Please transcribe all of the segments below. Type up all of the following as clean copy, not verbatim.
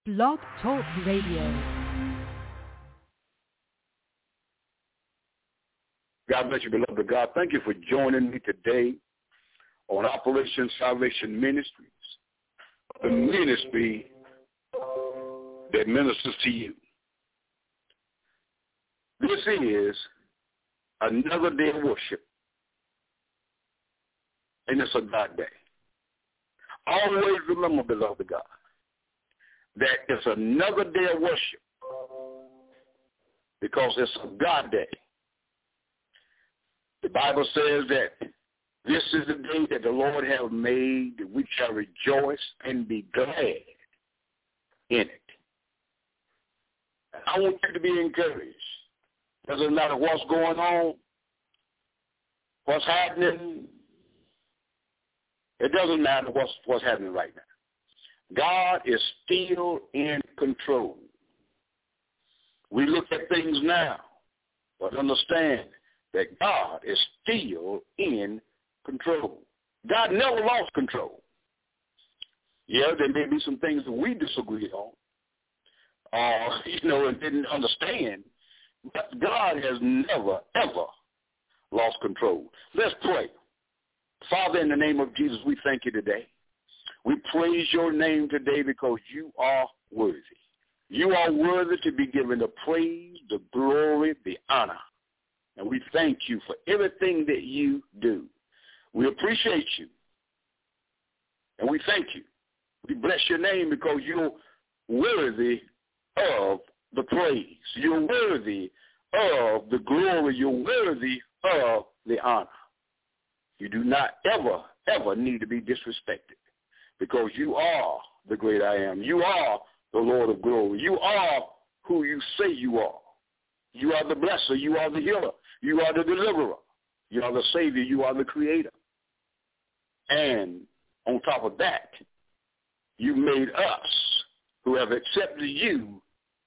Blog Talk Radio. God bless you, beloved God. Thank you for joining me today on Operation Salvation Ministries, the ministry that ministers to you. This is another day of worship, and it's a God day. Always remember, beloved God, that it's another day of worship because it's a God day. The Bible says that this is the day that the Lord has made, that we shall rejoice and be glad in it. And I want you to be encouraged. Doesn't matter what's going on, what's happening. It doesn't matter what's happening right now. God is still in control. We look at things now, but understand that God is still in control. God never lost control. Yeah, there may be some things that we disagree on, and didn't understand, but God has never, ever lost control. Let's pray. Father, in the name of Jesus, we thank you today. We praise your name today because you are worthy. You are worthy to be given the praise, the glory, the honor. And we thank you for everything that you do. We appreciate you. And we thank you. We bless your name because you're worthy of the praise. You're worthy of the glory. You're worthy of the honor. You do not ever, ever need to be disrespected because you are the great I am. You are the Lord of glory. You are who you say you are. You are the blesser. You are the healer. You are the deliverer. You are the Savior. You are the Creator. And on top of that, you made us who have accepted you.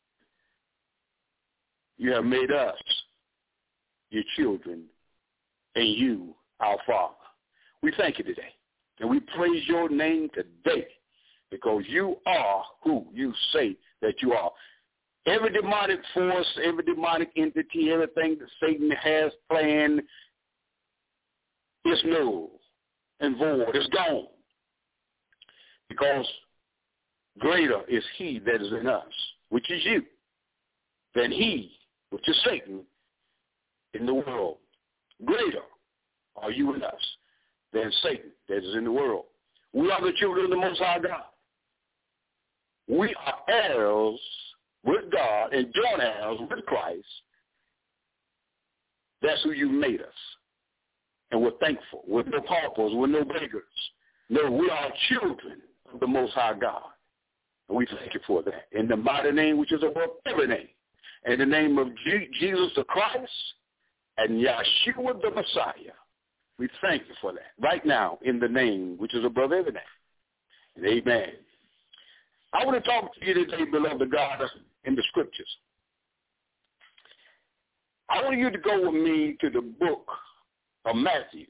You have made us your children and you our Father. We thank you today. And we praise your name today because you are who you say that you are. Every demonic force, every demonic entity, everything that Satan has planned is null and void. It's gone. Because greater is he that is in us, which is you, than he, which is Satan, in the world. Greater are you in us than Satan that is in the world. We are the children of the Most High God. We are heirs with God and joint heirs with Christ. That's who you made us. And we're thankful. We're no paupers. We're no beggars. No, we are children of the Most High God. And we thank you for that. In the mighty name which is above every name. In the name of Jesus the Christ and Yeshua the Messiah. We thank you for that. Right now, in the name which is above every name. And amen. I want to talk to you today, beloved God, in the scriptures. I want you to go with me to the book of Matthew,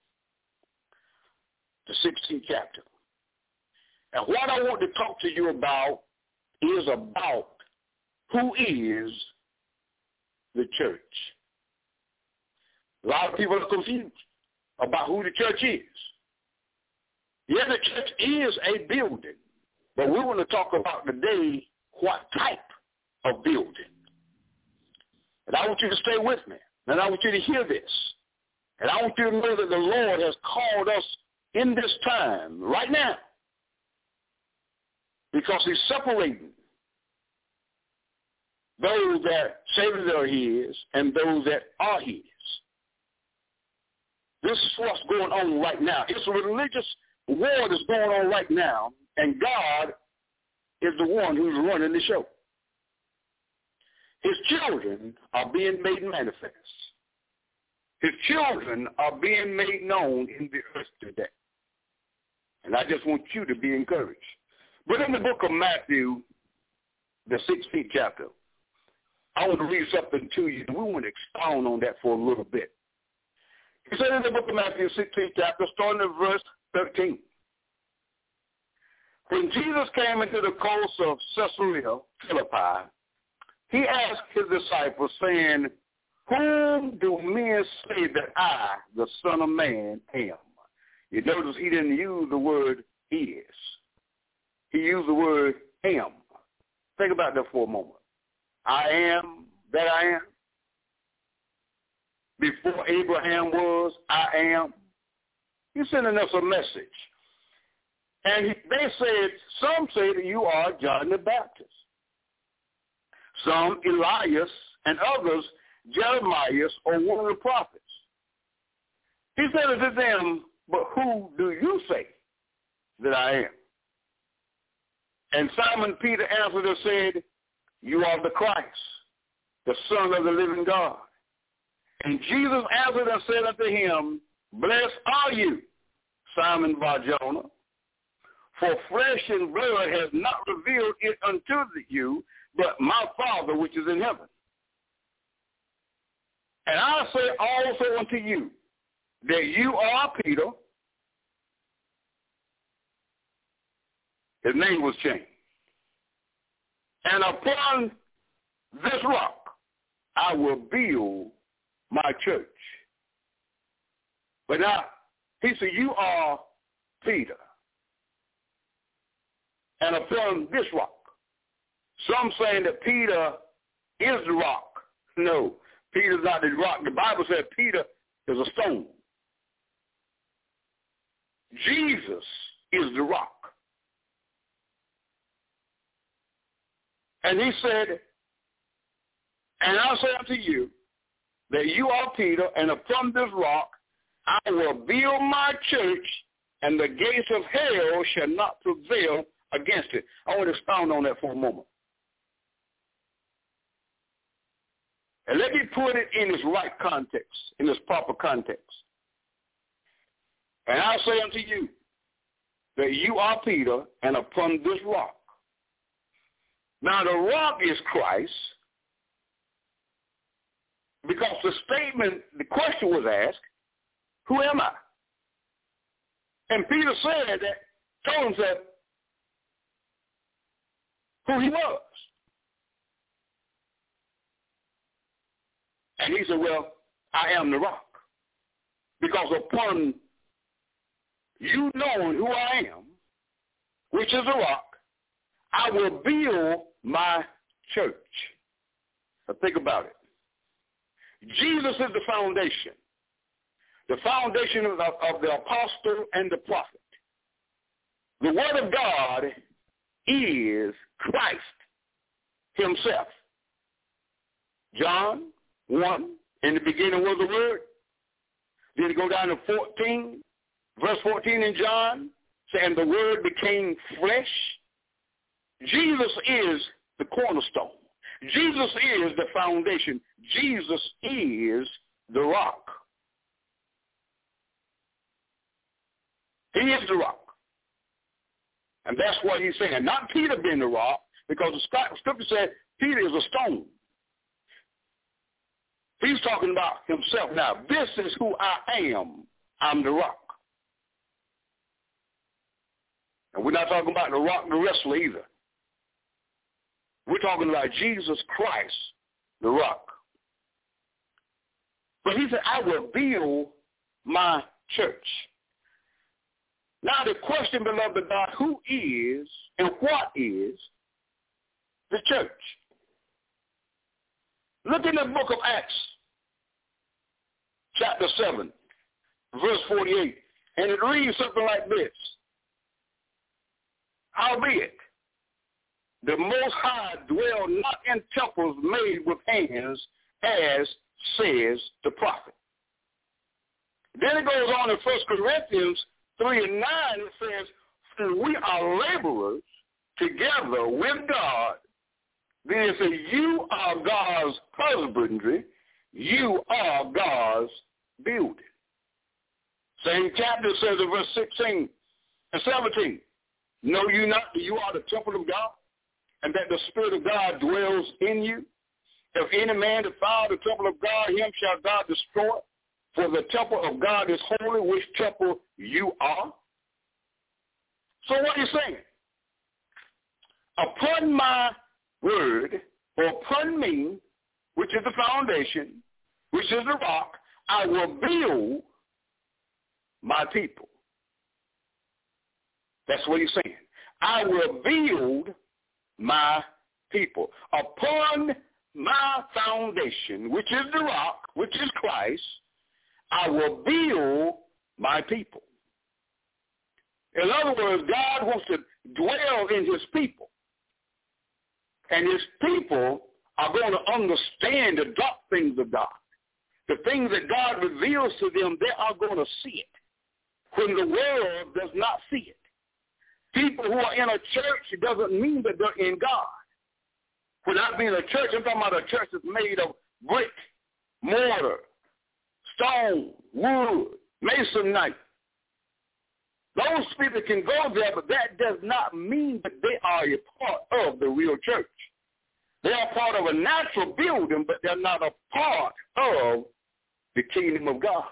the 16th chapter. And what I want to talk to you about is about who is the church. A lot of people are confused about who the church is. Yeah, the church is a building, but we want to talk about today what type of building. And I want you to stay with me, and I want you to hear this. And I want you to know that the Lord has called us in this time, right now, because he's separating those that say that they're his and those that are his. This is what's going on right now. It's a religious war that's going on right now, and God is the one who's running the show. His children are being made manifest. His children are being made known in the earth today. And I just want you to be encouraged. But in the book of Matthew, the 16th chapter, I want to read something to you. We want to expound on that for a little bit. He said in the book of Matthew, 16th chapter, starting at verse 13. When Jesus came into the coast of Caesarea Philippi, he asked his disciples, saying, whom do men say that I, the Son of Man, am? You notice he didn't use the word is. He used the word am. Think about that for a moment. I am that I am. Before Abraham was, I am. He's sending us a message. And they said, some say that you are John the Baptist. Some Elias, and others Jeremiah or one of the prophets. He said to them, but who do you say that I am? And Simon Peter answered and said, you are the Christ, the Son of the living God. And Jesus answered and said unto him, blessed are you, Simon Bar-Jonah, for flesh and blood has not revealed it unto you, but my Father which is in heaven. And I say also unto you that you are Peter. His name was changed. And upon this rock I will build my church. But now, he said, you are Peter. And upon this rock. Some saying that Peter is the rock. No, Peter's not the rock. The Bible said Peter is a stone. Jesus is the rock. And he said, and I say unto you that you are Peter, and upon this rock I will build my church, and the gates of hell shall not prevail against it. I want to expound on that for a moment. And let me put it in its right context, in its proper context. And I say unto you that you are Peter, and upon this rock. Now the rock is Christ, because the question was asked, who am I? And Peter said that, told him that who he was. And he said, well, I am the rock. Because upon you knowing who I am, which is the rock, I will build my church. Now think about it. Jesus is the foundation of the apostle and the prophet. The word of God is Christ himself. John 1, in the beginning was the word. Then you go down to 14, verse 14 in John, saying the word became flesh. Jesus is the cornerstone. Jesus is the foundation. Jesus is the rock. He is the rock. And that's what he's saying. Not Peter being the rock, because the scripture said Peter is a stone. He's talking about himself. Now, this is who I am. I'm the rock. And we're not talking about the rock the wrestler either. We're talking about Jesus Christ, the rock. But he said, I will build my church. Now the question, beloved God, who is and what is the church? Look in the book of Acts, chapter 7, verse 48, and it reads something like this. Howbeit, the Most High dwell not in temples made with hands, as says the prophet. Then it goes on in 1 Corinthians 3 and 9, it says, for we are laborers together with God. Then it says, you are God's husbandry, you are God's building. Same chapter says in verse 16 and 17, know you not that you are the temple of God, and that the Spirit of God dwells in you? If any man defile the temple of God, him shall God destroy. For the temple of God is holy, which temple you are. So what are you saying? upon my word, or upon me, which is the foundation, which is the rock, I will build my people. That's what he's saying. I will build my people. Upon my foundation, which is the rock, which is Christ, I will build my people. In other words, God wants to dwell in his people. And his people are going to understand the dark things of God. The things that God reveals to them, they are going to see it when the world does not see it. People who are in a church, it doesn't mean that they're in God. When I mean a church, I'm talking about a church that's made of brick, mortar, stone, wood, masonite. Those people can go there, but that does not mean that they are a part of the real church. They are part of a natural building, but they're not a part of the kingdom of God.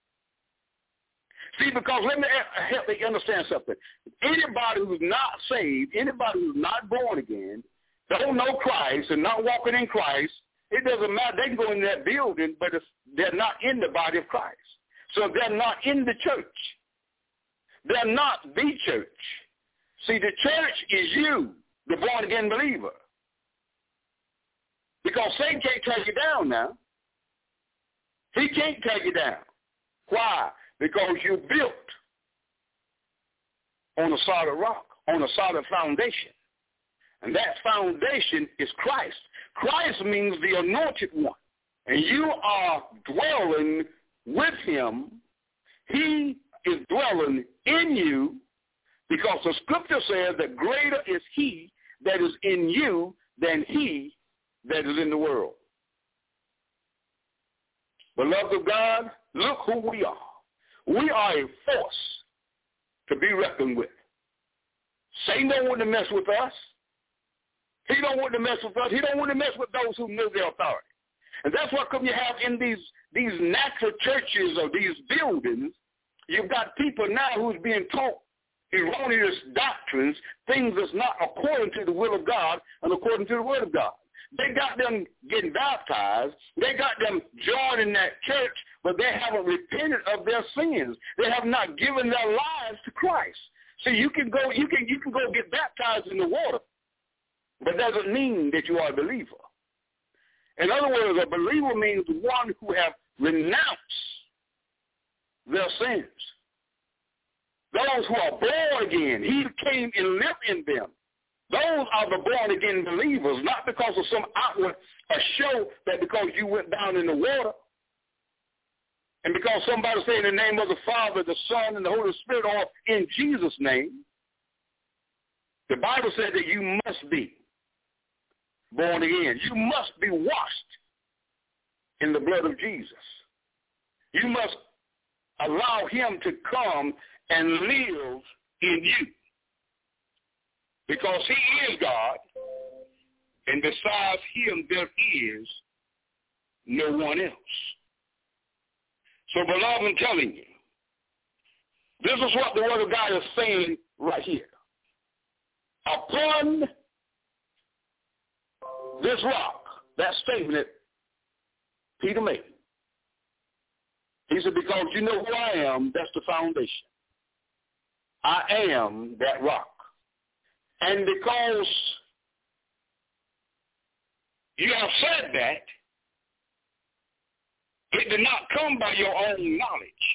See, because let me help you understand something. Anybody who's not saved, anybody who's not born again, don't know Christ and not walking in Christ, it doesn't matter. They can go in that building, but they're not in the body of Christ. So they're not in the church. They're not the church. See, the church is you, the born-again believer. Because Satan can't take you down now. He can't take you down. Why? Because you're built on a solid rock, on a solid foundation. And that foundation is Christ. Christ means the anointed one. And you are dwelling with him. He is dwelling in you because the scripture says that greater is he that is in you than he that is in the world. Beloved of God, look who we are. We are a force to be reckoned with. Satan don't want to mess with us. He don't want to mess with us. He don't want to mess with those who know their authority. And that's what come you have in these natural churches or these buildings. You've got people now who's being taught erroneous doctrines, things that's not according to the will of God and according to the word of God. They got them getting baptized. They got them joining that church, but they haven't repented of their sins. They have not given their lives to Christ. See, you can go get baptized in the water, but that doesn't mean that you are a believer. In other words, a believer means one who have renounced their sins. Those who are born again, he came and lived in them. Those are the born-again believers, not because of some outward show that because you went down in the water and because somebody said in the name of the Father, the Son, and the Holy Spirit, or in Jesus' name. The Bible said that you must be born again. You must be washed in the blood of Jesus. You must allow him to come and live in you. Because he is God, and besides him there is no one else. So, beloved, I'm telling you, this is what the Word of God is saying right here. Upon this rock, that statement that Peter made, he said, because you know who I am, that's the foundation. I am that rock. And because you have said that, it did not come by your own knowledge.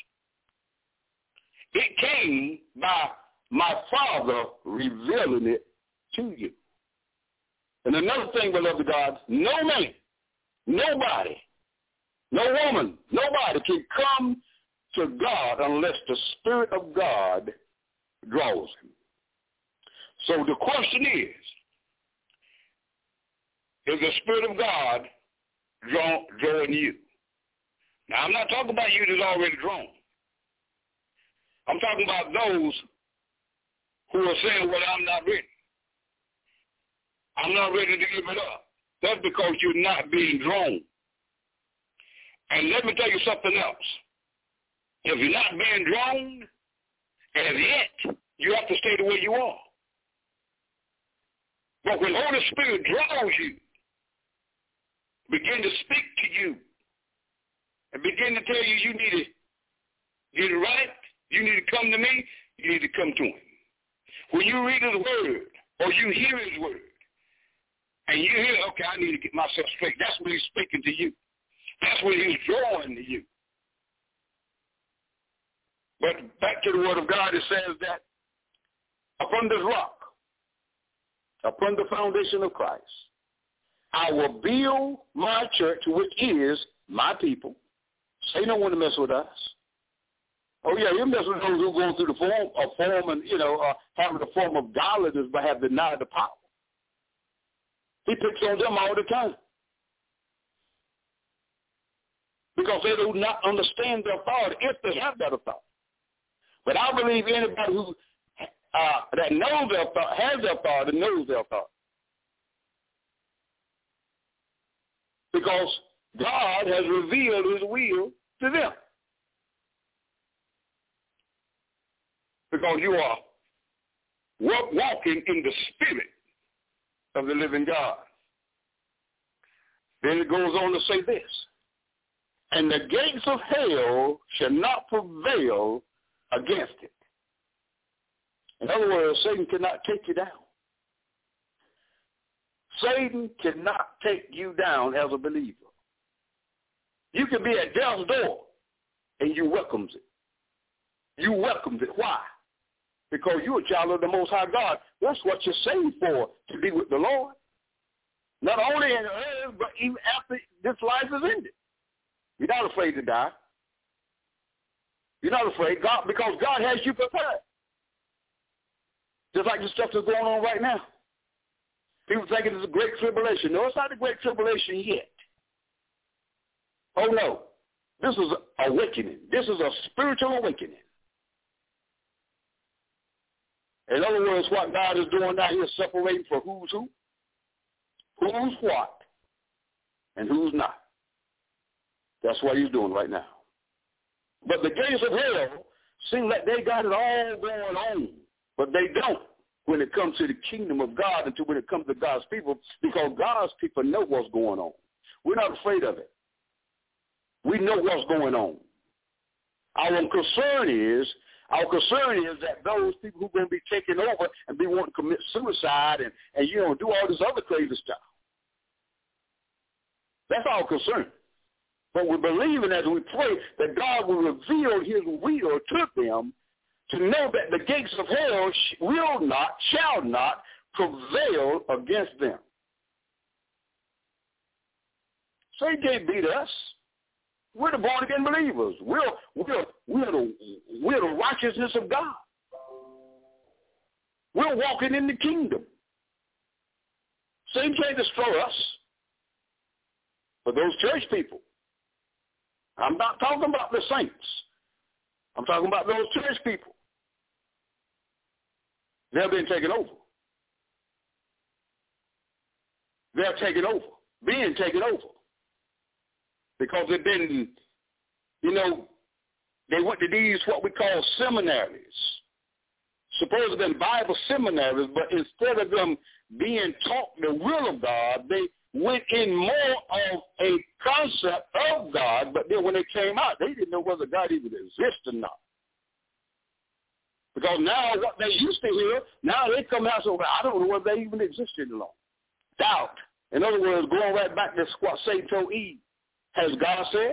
It came by my Father revealing it to you. And another thing, beloved God, no man, nobody, no woman, nobody can come to God unless the Spirit of God draws him. So the question is the Spirit of God drawing you? Now, I'm not talking about you that's already drawn. I'm talking about those who are saying, well, I'm not ready. I'm not ready to give it up. That's because you're not being drawn. And let me tell you something else. If you're not being drawn, as yet, you have to stay the way you are. But when Holy Spirit draws you, begin to speak to you, and begin to tell you you need to get it right, you need to come to me, you need to come to him. When you read his word, or you hear his word, and you hear, okay, I need to get myself straight, that's when he's speaking to you. That's when he's drawing to you. But back to the word of God, it says that upon this rock, upon the foundation of Christ, I will build my church, which is my people. Say no one to mess with us. Oh, yeah, you mess with those who are going through the form and, having the form of godliness but have denied the power. He picks on them all the time. Because they do not understand the authority, if they have that authority. But I believe anybody who that knows their authority, has their authority, knows their authority. Because God has revealed his will to them. Because you are walking in the spirit of the living God. Then it goes on to say this. And the gates of hell shall not prevail against it. In other words, Satan cannot take you down. Satan cannot take you down as a believer. You can be at death's door, and you welcomes it. You welcomes it. Why? Because you're a child of the Most High God. That's what you're saved for, to be with the Lord. Not only in the earth, but even after this life is ended. You're not afraid to die. You're not afraid, God, because God has you prepared. Just like the stuff that's going on right now. People thinking it's a great tribulation. No, it's not a great tribulation yet. Oh, no. This is awakening. This is a spiritual awakening. In other words, what God is doing now, he's separating for who's who, who's what, and who's not. That's what he's doing right now. But the gates of hell seem like they got it all going on, but they don't when it comes to the kingdom of God and when it comes to God's people, because God's people know what's going on. We're not afraid of it. We know what's going on. Our concern is that those people who are going to be taken over and be wanting to commit suicide and do all this other crazy stuff. That's our concern. But we're believing as we pray that God will reveal his will to them to know that the gates of hell shall not prevail against them. So he can't beat us. We're the born-again believers. We're the righteousness of God. We're walking in the kingdom. Satan can't destroy us. But those church people, I'm not talking about the saints. I'm talking about those church people. They're being taken over. They're taken over, being taken over. Because they've been, they went to these what we call seminaries. Supposed to have been Bible seminaries, but instead of them being taught the will of God, they went in more of a concept of God, but then when they came out, they didn't know whether God even exists or not. Because now what they used to hear, now they come out and say, well, I don't know whether they even exist any longer. Doubt. In other words, going right back to what Satan told Eve. Has God said?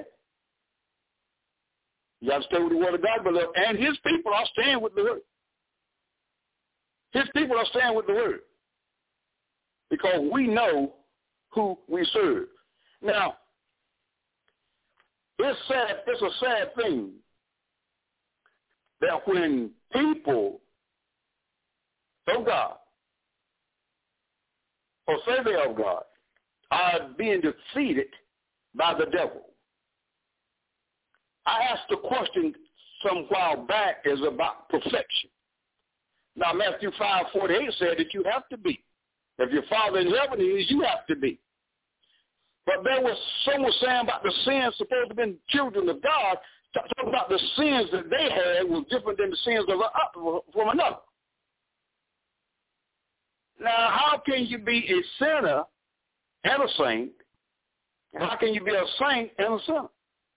You got to stay with the word of God, beloved. And his people are staying with the word. His people are staying with the word. Because we know who we serve. Now, it's a sad thing that when people of God, or say they are of God, are being defeated by the devil. I asked a question some while back is about perfection. Now, Matthew 5:48 said that you have to be. If your Father in heaven is, you have to be. But there was someone saying about the sins supposed to have been children of God, talking about the sins that they had was different than the sins of from another. Now, how can you be a sinner and a saint? And how can you be a saint and a sinner?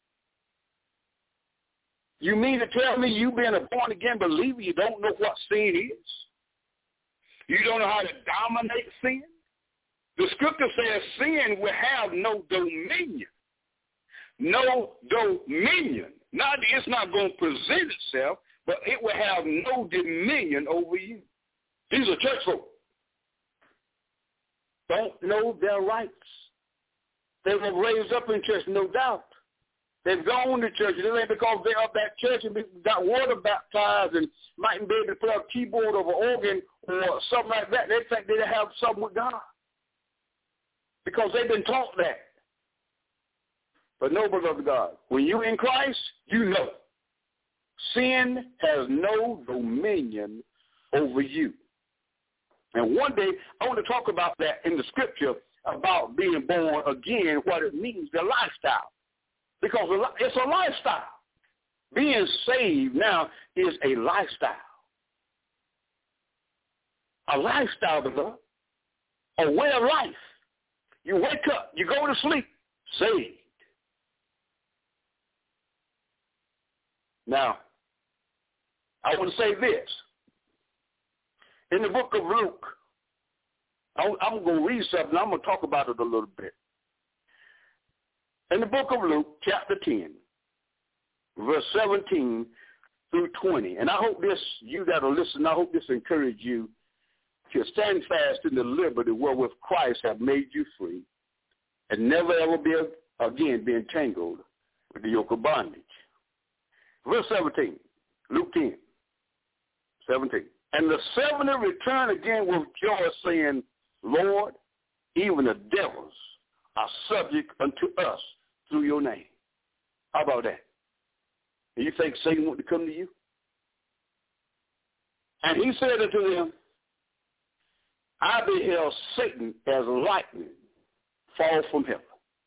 You mean to tell me you being a born-again believer, you don't know what sin is? You don't know how to dominate sin? The scripture says sin will have no dominion. No dominion. It's not going to present itself, but it will have no dominion over you. These are church folk. Don't know their rights. They were raised up in church, no doubt. They've gone to church. It ain't because they're up at church and got water baptized and mightn't be able to play a keyboard or an organ or something like that. They think they have something with God because they've been taught that. But no, beloved God, when you're in Christ, you know sin has no dominion over you. And one day, I want to talk about that in the scripture about being born again, what it means, the lifestyle. Because it's a lifestyle. Being saved now is a lifestyle. A lifestyle, beloved. A way of life. You wake up, you go to sleep, saved. Now, I want to say this. In the book of Luke, I'm going to read something. I'm going to talk about it a little bit. In the book of Luke, chapter 10, verse 17 through 20. And I hope this, you that are listening, I hope this encourages you to stand fast in the liberty wherewith Christ have made you free and never ever be again be entangled with the yoke of bondage. Verse 17, Luke 10, 17. And the 70 returned again with joy, saying, Lord, even the devils are subject unto us through your name. How about that? And you think Satan want to come to you? And he said unto them, I beheld Satan as lightning fall from heaven,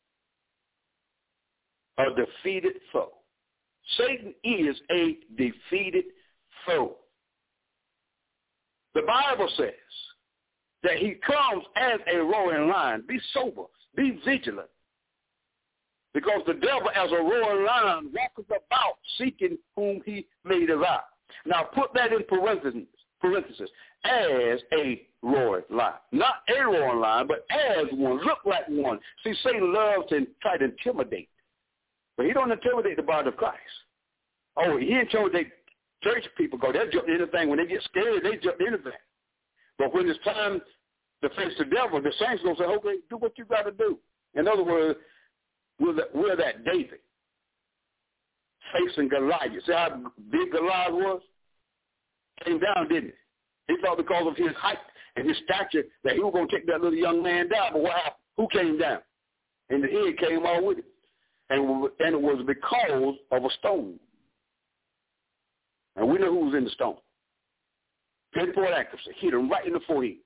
a defeated foe. Satan is a defeated foe. The Bible says that he comes as a roaring lion. Be sober. Be vigilant. Because the devil, as a roaring lion, walketh about seeking whom he may devour. Now put that in parentheses. As a roaring lion. Not a roaring lion, but as one. Look like one. See, Satan loves to try to intimidate. But he don't intimidate the body of Christ. Oh, he intimidates church people because they'll jump to anything. When they get scared, they jump to anything. But when it's time to face the devil, the saints going to say, okay, do what you got to do. In other words, we're that David facing Goliath. See how big Goliath was? Came down, didn't he? He thought because of his height and his stature that he was going to take that little young man down. But what happened? Who came down? And the head came all with him. And it was because of a stone. And we know who was in the stone. Pinpoint accuracy. Hit him right in the forehead.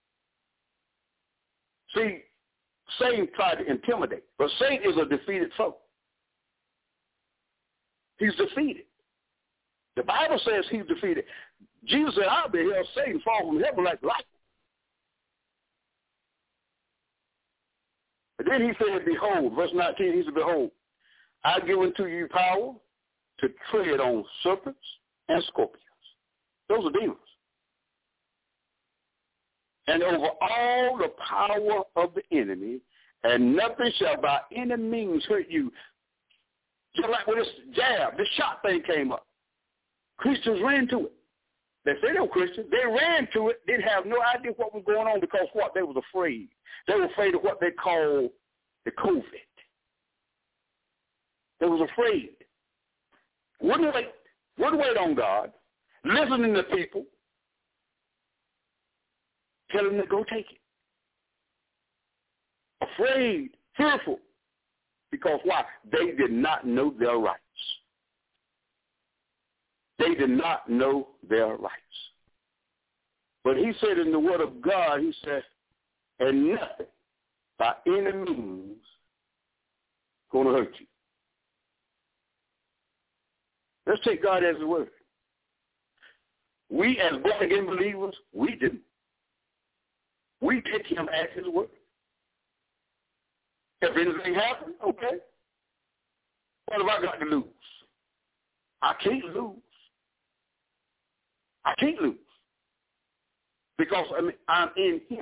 See, Satan tried to intimidate. But Satan is a defeated foe. He's defeated. The Bible says he's defeated. Jesus said, I beheld Satan fall from heaven like lightning. And then he said, behold, verse 19, he said, behold, I give unto you power to tread on serpents and scorpions. Those are demons. And over all the power of the enemy, and nothing shall by any means hurt you. Just like when this jab, this shot thing came up. Christians ran to it. They say they were Christians. They ran to it, didn't have no idea what was going on because what? They was afraid. They were afraid of what they call the COVID. They was afraid. Wouldn't wait on God, listening to people, tell them to go take it. Afraid, fearful. Because why? They did not know their rights. They did not know their rights. But he said in the word of God, he said, and nothing by any means going to hurt you. Let's take God as his word. We as born-again believers, we do. We take him at his word. If anything happens, okay. What have I got to lose? I can't lose. I can't lose. Because I'm in him.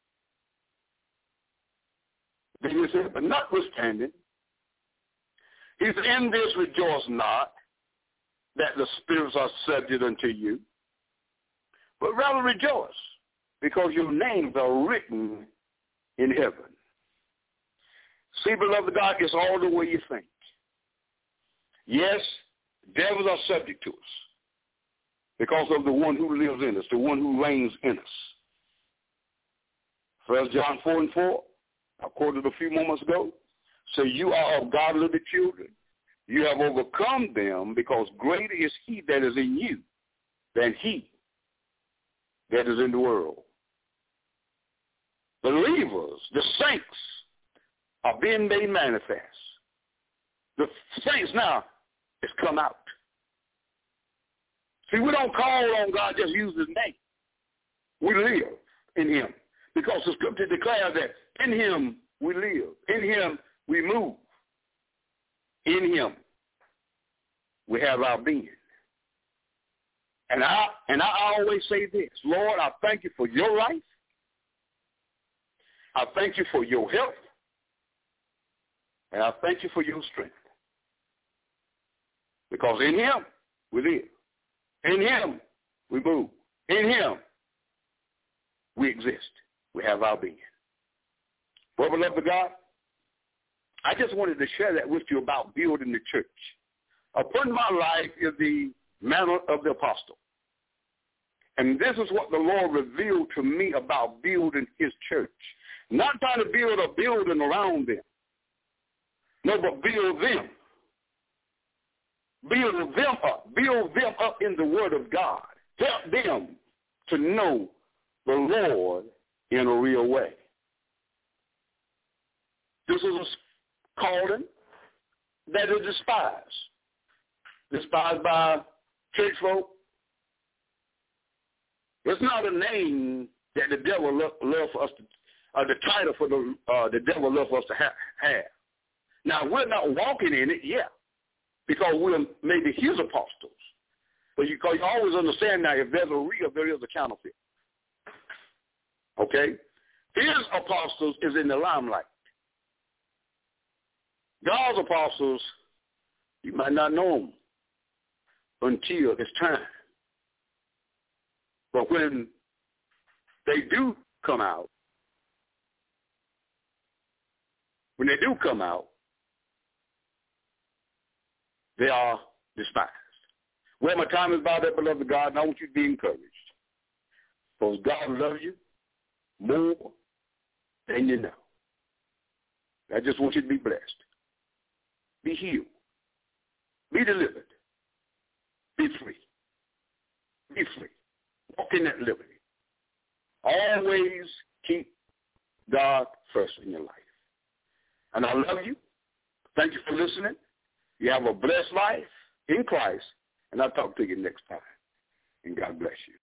Then he said, but notwithstanding, he said, in this rejoice not that the spirits are subject unto you, but rather rejoice, because your names are written in heaven. See, beloved God, it's all the way you think. Yes, devils are subject to us because of the one who lives in us, the one who reigns in us. 1 John 4:4, I quoted a few moments ago. So you are of God, little children. You have overcome them, because greater is he that is in you than he that is in the world. Believers, the saints, are being made manifest. The saints now has come out. See, we don't call on God, just use his name. We live in him, because the scripture declares that in him we live, in him we move, in him we have our being. And I always say this, Lord, I thank you for your life. I thank you for your health. And I thank you for your strength. Because in him we live. In him we move. In him we exist. We have our being. Well, beloved God, I just wanted to share that with you about building the church. Upon my life is the mantle of the apostle. And this is what the Lord revealed to me about building his church. Not trying to build a building around them. No, but build them. Build them up. Build them up in the word of God. Help them to know the Lord in a real way. This is a calling that is despised. Despised by church folk. It's not a name that the devil loves for us to, the title for the devil loves for us to have. Now, we're not walking in it, yeah, because we're maybe his apostles. But you always understand now, if there's a real, there is a counterfeit. Okay? His apostles is in the limelight. God's apostles, you might not know them until it's time. But when they do come out, they are despised. Well, my time is about that, beloved God, and I want you to be encouraged. Because God loves you more than you know. I just want you to be blessed. Be healed. Be delivered. Be free. Be free. Walk in that liberty. Always keep God first in your life. And I love you. Thank you for listening. You have a blessed life in Christ, and I'll talk to you next time. And God bless you.